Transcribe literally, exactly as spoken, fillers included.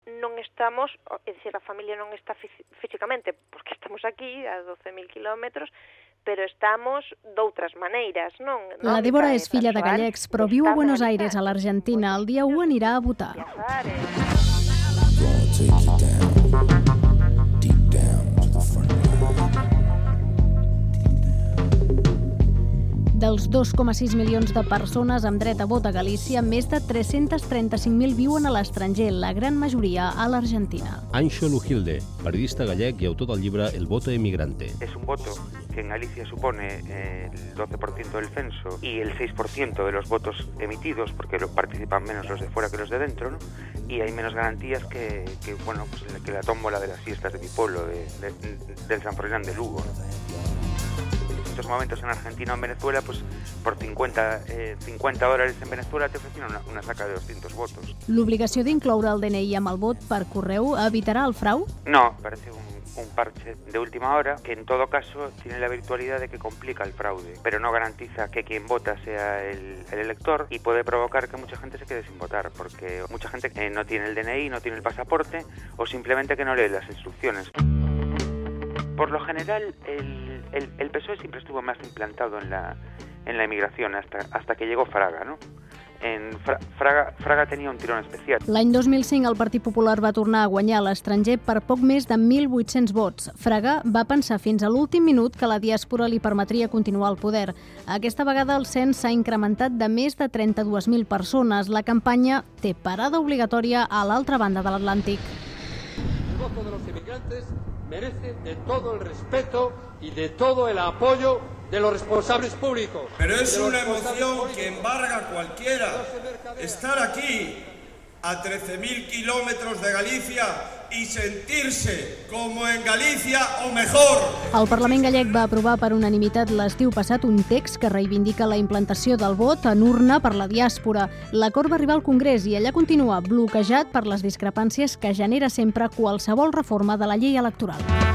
non estamos, é dicir, a familia non está físicamente, porque estamos aquí a doce mil kilómetros, pero estamos doutras maneiras, non? La Débora és filla de gallecs, però viu a Buenos Aires, a l'Argentina. El dia u anirà a votar. Dels dos coma sis milions de persones amb dret a vot a Galícia, més de tres-cents trenta-cinc mil viuen a l'estranger, la gran majoria a l'Argentina. Anxo Lujilde, periodista gallec i autor del llibre El voto emigrante. Es un voto que en Galicia supone eh, el doce por ciento del censo y el seis por ciento de los votos emitidos, porque participan menos los de fuera que los de dentro, ¿no? Y hay menos garantías que, que, bueno, pues, que la tómbola de las fiestas de mi pueblo, de, de, del San Froilán de Lugo, ¿no? En estos momentos en Argentina o en Venezuela, pues por cincuenta, eh, cincuenta dólares en Venezuela te ofrecen una, una saca de doscientos votos. L'obligació d'incloure el D N I amb el vot per correu evitarà el frau? No, parece un, un parche de última hora que en todo caso tiene la virtualidad de que complica el fraude, pero no garantiza que quien vota sea el, el elector y puede provocar que mucha gente se quede sin votar, porque mucha gente eh, no tiene el D N I, no tiene el pasaporte o simplemente que no lee las instrucciones. Por lo general, el, el, el P S O E siempre estuvo más implantado en la, en la emigración hasta, hasta que llegó Fraga, ¿no? En Fra, Fraga, Fraga tenia un tirón especial. L'any dos mil cinc el Partit Popular va tornar a guanyar a l'estranger per poc més de mil vuit-cents vots. Fraga va pensar fins a l'últim minut que la diàspora li permetria continuar al poder. Aquesta vegada el cens s'ha incrementat de més de trenta-dues mil persones. La campanya té parada obligatòria a l'altra banda de l'Atlàntic. El voto de los inmigrantes merece de todo el respeto y de todo el apoyo de los responsables públicos. Pero es una emoción que embarga a cualquiera estar aquí a trece mil kilómetros de Galicia y sentirse como en Galicia o mejor. El Parlament gallec va aprovar per unanimitat l'estiu passat un text que reivindica la implantació del vot en urna per la diàspora. L'acord va arribar al Congrés i allà continua bloquejat per les discrepàncies que genera sempre qualsevol reforma de la llei electoral.